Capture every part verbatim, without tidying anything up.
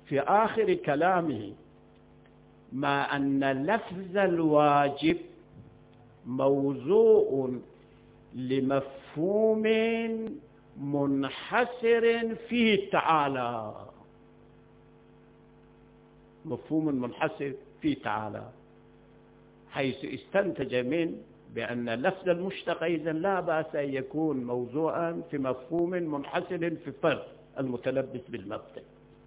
في آخر كلامه مع أن لفظ الواجب موضوع لمفهوم منحصر فيه تعالى، مفهوم منحصر فيه تعالى، حيث استنتج من بأن لفظ المشتق إذن لا بأس أن يكون موضوعا في مفهوم منحصر في فرد المتلبس بالمبدأ.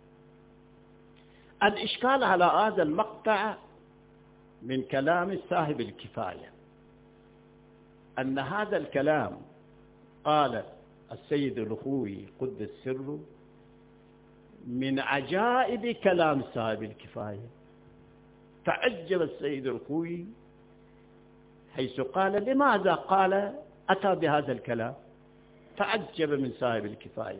الإشكال على هذا المقطع من كلام صاحب الكفاية أن هذا الكلام قال السيد الخوئي قدس سره من عجائب كلام صاحب الكفاية. تعجب السيد الخوئي حيث قال لماذا قال أتى بهذا الكلام، تعجب من صاحب الكفاية.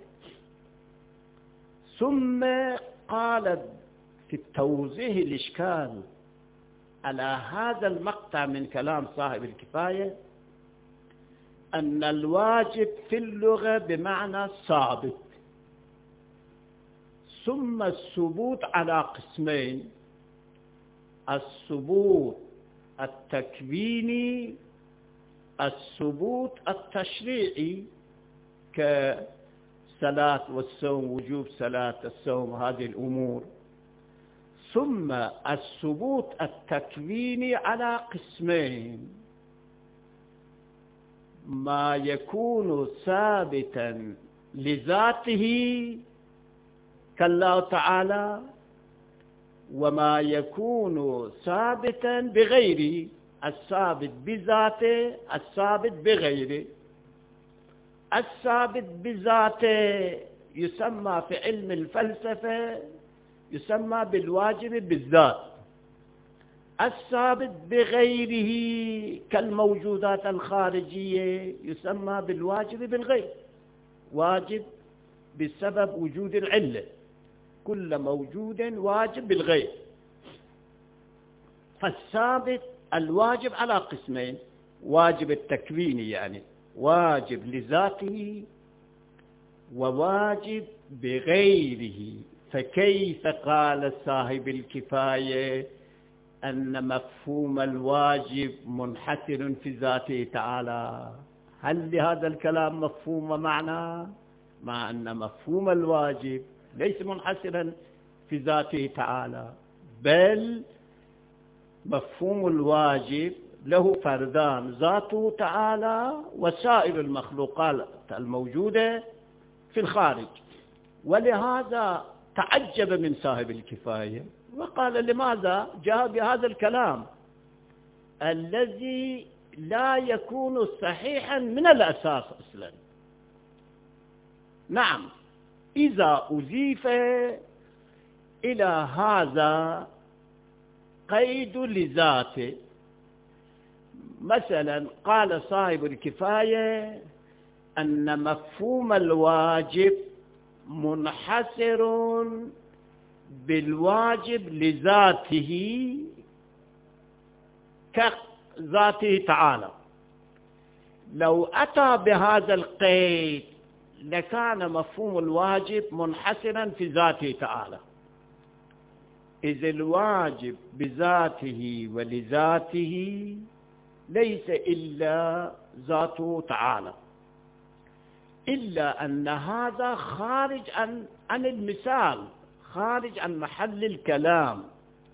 ثم قال في توضيح الإشكال على هذا المقطع من كلام صاحب الكفاية أن الواجب في اللغة بمعنى ثابت، ثم الثبوت على قسمين: الثبوت التكويني، الثبوت التشريعي كصلاة والصوم، وجوب صلاة الصوم، هذه الأمور. ثم الثبوت التكويني على قسمين: ما يكون ثابتا لذاته كالله تعالى، وما يكون ثابتا بغيره، الثابت بذاته، الثابت بغيره. الثابت بذاته يسمى في علم الفلسفة يسمى بالواجب بالذات، الثابت بغيره كالموجودات الخارجية يسمى بالواجب بالغير، واجب بسبب وجود العلة، كل موجود واجب بالغير. فالثابت الواجب على قسمين: واجب التكويني يعني واجب لذاته، وواجب بغيره. فكيف قال صاحب الكفاية أن مفهوم الواجب منحصر في ذاته تعالى؟ هل لهذا الكلام مفهوم ومعنى، مع أن مفهوم الواجب ليس منحصرا في ذاته تعالى، بل مفهوم الواجب له فردان: ذاته تعالى وسائر المخلوقات الموجودة في الخارج. ولهذا تعجب من صاحب الكفاية وقال لماذا جاء بهذا الكلام الذي لا يكون صحيحا من الأساس أصلا. نعم، إذا أضيف إلى هذا قيد لذاته، مثلا قال صاحب الكفاية أن مفهوم الواجب منحصر بالواجب لذاته كذاته تعالى. لو أتى بهذا القيد لكان مفهوم الواجب منحصرا في ذاته تعالى، إذ الواجب بذاته ولذاته ليس إلا ذاته تعالى، إلا أن هذا خارج عن عن المثال، خارج عن محل الكلام،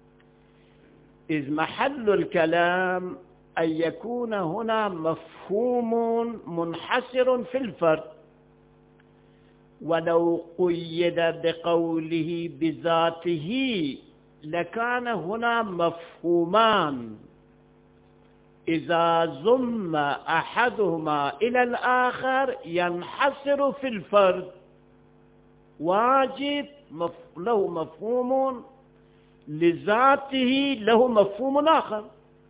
إذ محل الكلام أن يكون هنا مفهوم منحصر في الفرد. ولو قيد بقوله بذاته لكان هنا مفهومان، إذا ضم أحدهما إلى الآخر ينحصر في الفرد. واجب له مفهوم، لذاته له مفهوم آخر،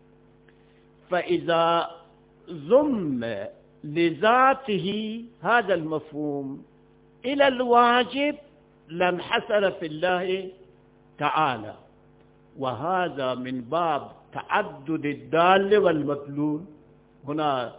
فإذا ضم لذاته هذا المفهوم إلى الواجب لانحصر في الله تعالى. وهذا من باب تعدد الدال والمدلول. هنا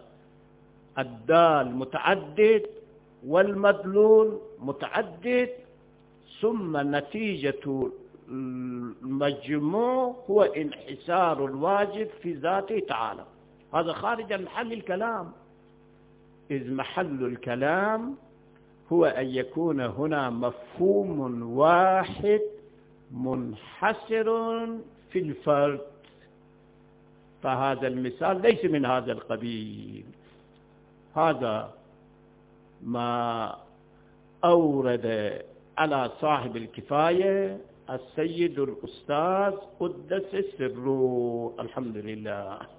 الدال متعدد والمدلول متعدد، ثم نتيجة المجموع هو انحسار الواجب في ذاته تعالى. هذا خارج عن محل الكلام، إذ محل الكلام هو أن يكون هنا مفهوم واحد منحسر في الفرد، فهذا المثال ليس من هذا القبيل. هذا ما أورد على صاحب الكفاية السيد الأستاذ قدس سره. الحمد لله.